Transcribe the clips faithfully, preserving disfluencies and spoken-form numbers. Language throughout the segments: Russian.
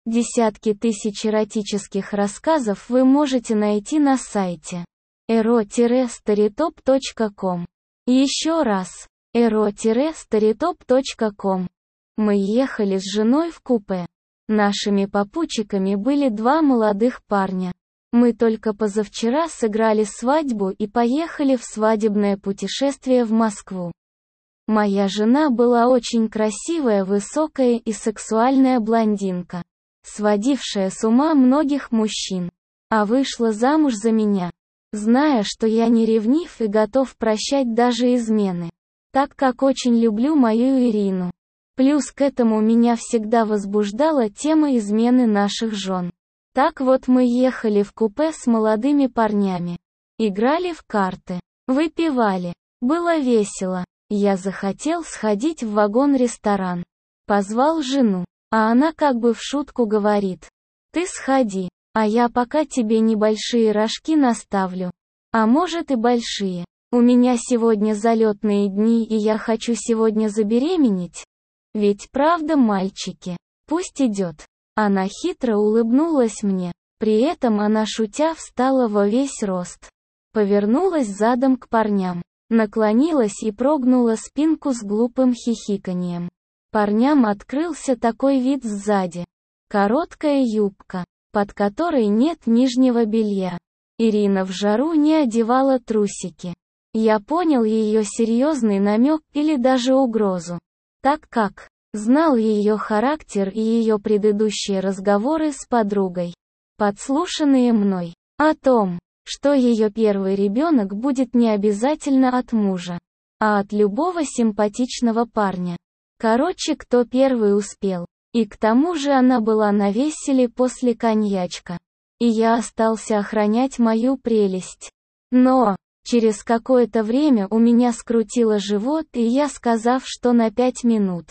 Десятки тысяч эротических рассказов вы можете найти на сайте эро старитоп точка ком. Еще раз, эро старитоп точка ком. Мы ехали с женой в купе. Нашими попутчиками были два молодых парня. Мы только позавчера сыграли свадьбу и поехали в свадебное путешествие в Москву. Моя жена была очень красивая, высокая и сексуальная блондинка, сводившая с ума многих мужчин, а вышла замуж за меня, зная, что я не ревнив и готов прощать даже измены, так как очень люблю мою Ирину. Плюс к этому меня всегда возбуждала тема измены наших жен. Так вот мы ехали в купе с молодыми парнями, играли в карты, выпивали, было весело. Я захотел сходить в вагон-ресторан, позвал жену. А она как бы в шутку говорит: «Ты сходи, а я пока тебе небольшие рожки наставлю. А может и большие. У меня сегодня залетные дни и я хочу сегодня забеременеть. Ведь правда, мальчики? Пусть идет». Она хитро улыбнулась мне. При этом она, шутя, встала во весь рост. Повернулась задом к парням, наклонилась и прогнула спинку с глупым хихиканьем. Парням открылся такой вид сзади. Короткая юбка, под которой нет нижнего белья. Ирина в жару не одевала трусики. Я понял ее серьезный намек или даже угрозу, так как знал ее характер и ее предыдущие разговоры с подругой, подслушанные мной, о том, что ее первый ребенок будет не обязательно от мужа, а от любого симпатичного парня. Короче, кто первый успел. И к тому же она была на веселе после коньячка. И я остался охранять мою прелесть. Но, через какое-то время у меня скрутило живот, и я, сказав, что на пять минут,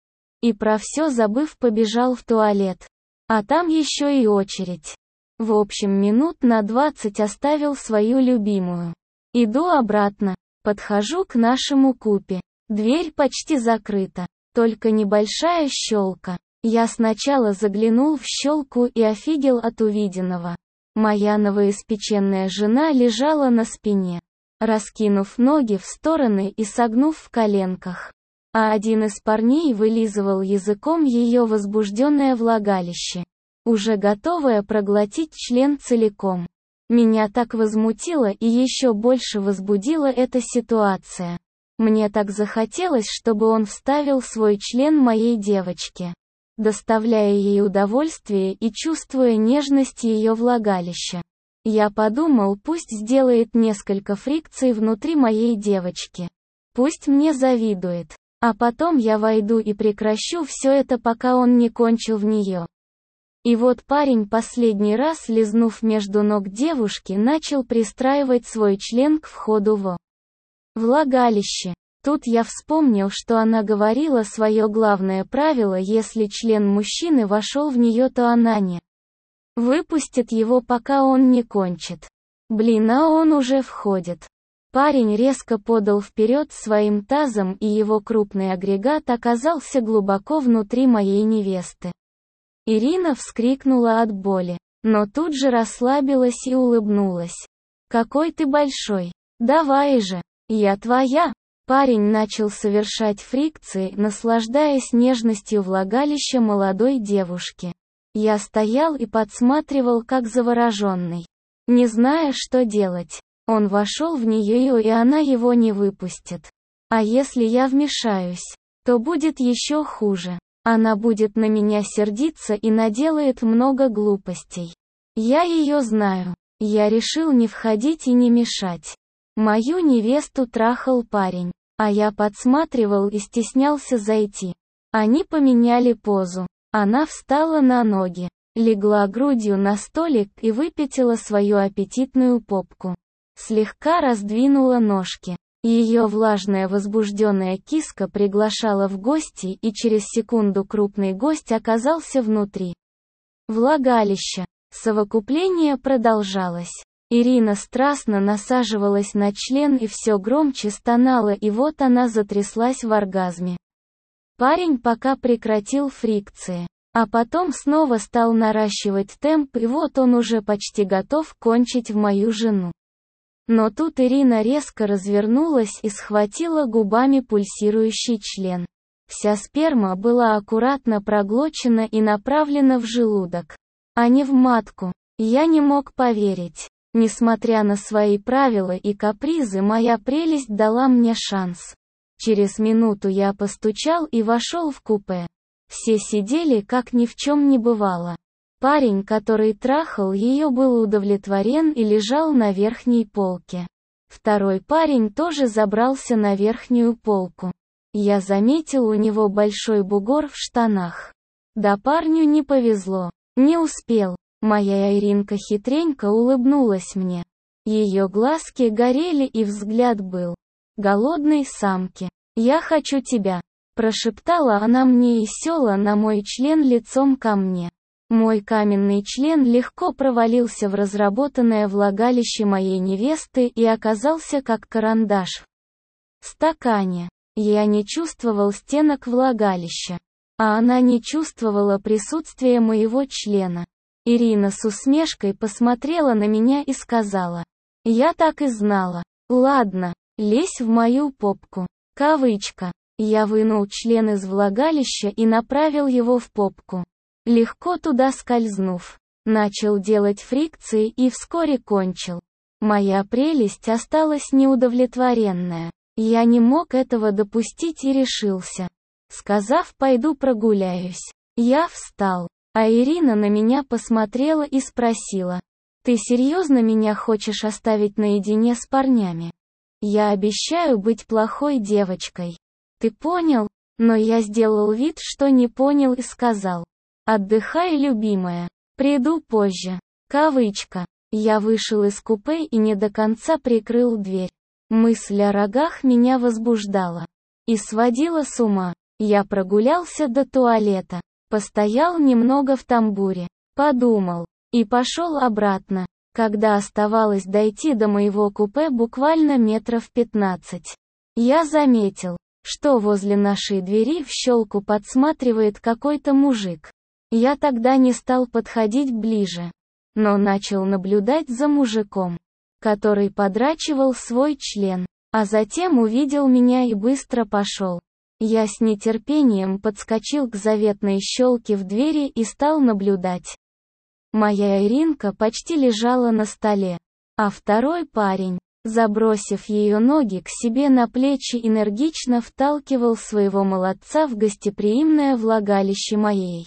и про все забыв, побежал в туалет. А там еще и очередь. В общем, минут на двадцать оставил свою любимую. Иду обратно, подхожу к нашему купе. Дверь почти закрыта. Только небольшая щелка. Я сначала заглянул в щелку и офигел от увиденного. Моя новоиспеченная жена лежала на спине, раскинув ноги в стороны и согнув в коленках. А один из парней вылизывал языком ее возбужденное влагалище, уже готовое проглотить член целиком. Меня так возмутило и еще больше возбудила эта ситуация. Мне так захотелось, чтобы он вставил свой член моей девочке, доставляя ей удовольствие и чувствуя нежность ее влагалища. Я подумал, пусть сделает несколько фрикций внутри моей девочки. Пусть мне завидует. А потом я войду и прекращу все это, пока он не кончил в нее. И вот парень, последний раз лизнув между ног девушки, начал пристраивать свой член к входу в влагалище. Тут я вспомнил, что она говорила свое главное правило: если член мужчины вошел в нее, то она не выпустит его, пока он не кончит. Блин, а он уже входит. Парень резко подал вперед своим тазом, и его крупный агрегат оказался глубоко внутри моей невесты. Ирина вскрикнула от боли, но тут же расслабилась и улыбнулась. «Какой ты большой! Давай же! Я твоя!» Парень начал совершать фрикции, наслаждаясь нежностью влагалища молодой девушки. Я стоял и подсматривал, как завороженный, не зная, что делать. Он вошел в нее, и она его не выпустит. А если я вмешаюсь, то будет еще хуже. Она будет на меня сердиться и наделает много глупостей. Я ее знаю. Я решил не входить и не мешать. Мою невесту трахал парень, а я подсматривал и стеснялся зайти. Они поменяли позу. Она встала на ноги, легла грудью на столик и выпятила свою аппетитную попку. Слегка раздвинула ножки. Ее влажная возбужденная киска приглашала в гости, и через секунду крупный гость оказался внутри влагалища. Совокупление продолжалось. Ирина страстно насаживалась на член и все громче стонала, и вот она затряслась в оргазме. Парень пока прекратил фрикции. А потом снова стал наращивать темп, и вот он уже почти готов кончить в мою жену. Но тут Ирина резко развернулась и схватила губами пульсирующий член. Вся сперма была аккуратно проглочена и направлена в желудок, а не в матку. Я не мог поверить. Несмотря на свои правила и капризы, моя прелесть дала мне шанс. Через минуту я постучал и вошел в купе. Все сидели, как ни в чем не бывало. Парень, который трахал ее, был удовлетворен и лежал на верхней полке. Второй парень тоже забрался на верхнюю полку. Я заметил у него большой бугор в штанах. Да парню не повезло. Не успел. Моя Иринка хитренько улыбнулась мне. Ее глазки горели и взгляд был голодной самки. «Я хочу тебя», — прошептала она мне и села на мой член лицом ко мне. Мой каменный член легко провалился в разработанное влагалище моей невесты и оказался как карандаш в стакане. Я не чувствовал стенок влагалища, а она не чувствовала присутствия моего члена. Ирина с усмешкой посмотрела на меня и сказала: «Я так и знала. Ладно, лезь в мою попку». Кавычка. Я вынул член из влагалища и направил его в попку. Легко туда скользнув, начал делать фрикции и вскоре кончил. Моя прелесть осталась неудовлетворенная. Я не мог этого допустить и решился. Сказав: «Пойду прогуляюсь», я встал. А Ирина на меня посмотрела и спросила: «Ты серьезно меня хочешь оставить наедине с парнями? Я обещаю быть плохой девочкой. Ты понял?» Но я сделал вид, что не понял и сказал: «Отдыхай, любимая. Приду позже». Кавычка. Я вышел из купе и не до конца прикрыл дверь. Мысль о рогах меня возбуждала и сводила с ума. Я прогулялся до туалета. Постоял немного в тамбуре, подумал, и пошел обратно. Когда оставалось дойти до моего купе буквально метров пятнадцать, я заметил, что возле нашей двери в щелку подсматривает какой-то мужик. Я тогда не стал подходить ближе, но начал наблюдать за мужиком, который подрачивал свой член, а затем увидел меня и быстро пошел. Я с нетерпением подскочил к заветной щелке в двери и стал наблюдать. Моя Иринка почти лежала на столе, а второй парень, забросив ее ноги к себе на плечи, энергично вталкивал своего молодца в гостеприимное влагалище моей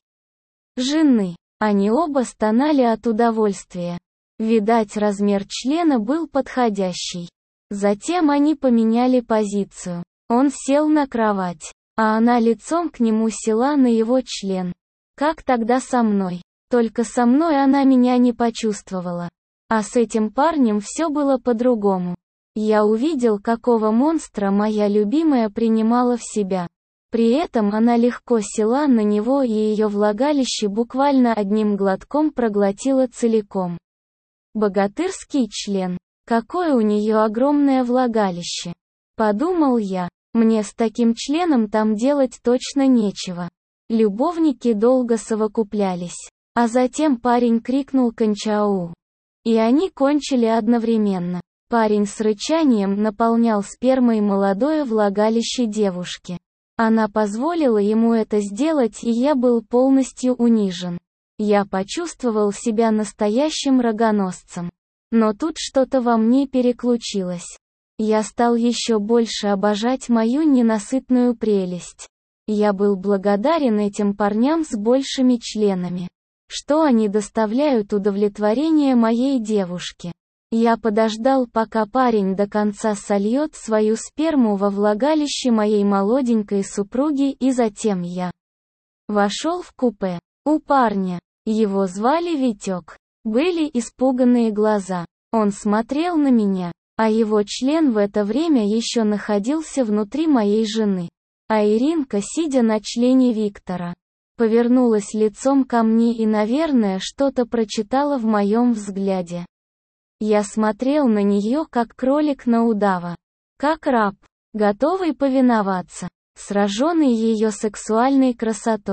жены. Они оба стонали от удовольствия. Видать, размер члена был подходящий. Затем они поменяли позицию. Он сел на кровать, а она лицом к нему села на его член. Как тогда со мной? Только со мной она меня не почувствовала. А с этим парнем все было по-другому. Я увидел, какого монстра моя любимая принимала в себя. При этом она легко села на него, и ее влагалище буквально одним глотком проглотила целиком. Богатырский член. Какое у нее огромное влагалище. Подумал я. Мне с таким членом там делать точно нечего. Любовники долго совокуплялись. А затем парень крикнул «Кончау!». И они кончили одновременно. Парень с рычанием наполнял спермой молодое влагалище девушки. Она позволила ему это сделать, и я был полностью унижен. Я почувствовал себя настоящим рогоносцем. Но тут что-то во мне переключилось. Я стал еще больше обожать мою ненасытную прелесть. Я был благодарен этим парням с большими членами, что они доставляют удовлетворение моей девушке. Я подождал, пока парень до конца сольет свою сперму во влагалище моей молоденькой супруги, и затем я вошел в купе. У парня, его звали Витек, были испуганные глаза. Он смотрел на меня, а его член в это время еще находился внутри моей жены. А Иринка, сидя на члене Виктора, повернулась лицом ко мне и, наверное, что-то прочитала в моем взгляде. Я смотрел на нее, как кролик на удава. Как раб, готовый повиноваться, сраженный ее сексуальной красотой.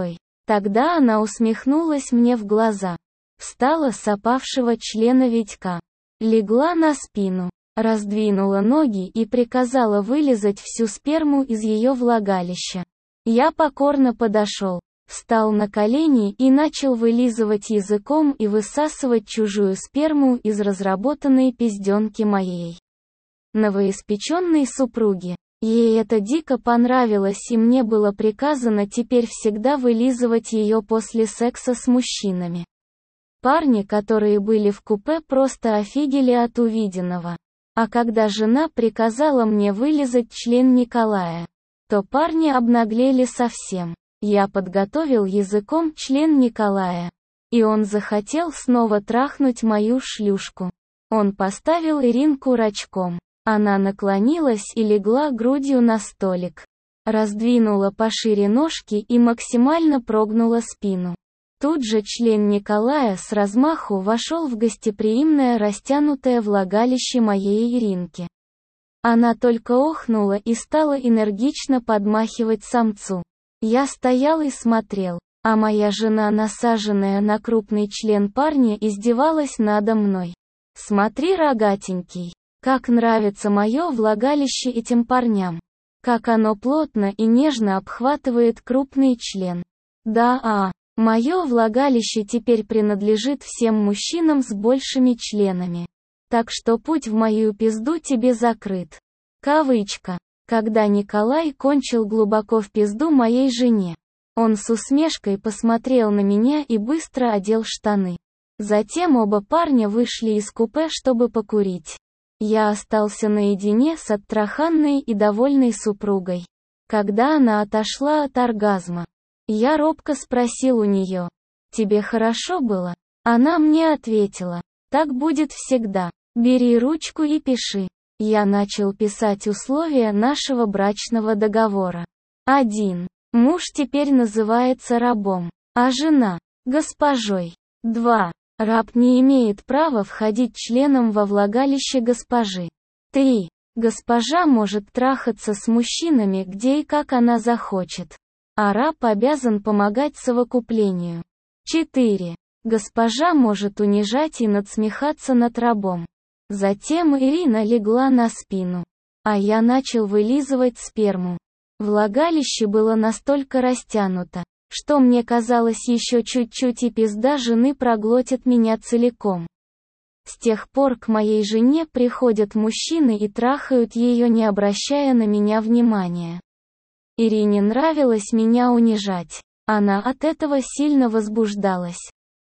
Тогда она усмехнулась мне в глаза. Встала с опавшего члена Витька. Легла на спину, раздвинула ноги и приказала вылизать всю сперму из ее влагалища. Я покорно подошел, встал на колени и начал вылизывать языком и высасывать чужую сперму из разработанной пизденки моей новоиспеченной супруги. Ей это дико понравилось, и мне было приказано теперь всегда вылизывать ее после секса с мужчинами. Парни, которые были в купе, просто офигели от увиденного. А когда жена приказала мне вылизать член Николая, то парни обнаглели совсем. Я подготовил языком член Николая, и он захотел снова трахнуть мою шлюшку. Он поставил Иринку рачком. Она наклонилась и легла грудью на столик. Раздвинула пошире ножки и максимально прогнула спину. Тут же член Николая с размаху вошел в гостеприимное растянутое влагалище моей Иринки. Она только охнула и стала энергично подмахивать самцу. Я стоял и смотрел, а моя жена, насаженная на крупный член парня, издевалась надо мной. «Смотри, рогатенький, как нравится мое влагалище этим парням. Как оно плотно и нежно обхватывает крупный член. Да, а, мое влагалище теперь принадлежит всем мужчинам с большими членами. Так что путь в мою пизду тебе закрыт». Кавычка. Когда Николай кончил глубоко в пизду моей жене, он с усмешкой посмотрел на меня и быстро одел штаны. Затем оба парня вышли из купе, чтобы покурить. Я остался наедине с оттраханной и довольной супругой. Когда она отошла от оргазма, я робко спросил у нее: «Тебе хорошо было?» Она мне ответила: «Так будет всегда. Бери ручку и пиши». Я начал писать условия нашего брачного договора. один. Муж теперь называется рабом, а жена – госпожой. два. Раб не имеет права входить членом во влагалище госпожи. три. Госпожа может трахаться с мужчинами где и как она захочет, а раб обязан помогать совокуплению. четыре. Госпожа может унижать и надсмехаться над рабом. Затем Ирина легла на спину, а я начал вылизывать сперму. Влагалище было настолько растянуто, что мне казалось, еще чуть-чуть и пизда жены проглотит меня целиком. С тех пор к моей жене приходят мужчины и трахают ее, не обращая на меня внимания. Ирине нравилось меня унижать. Она от этого сильно возбуждалась.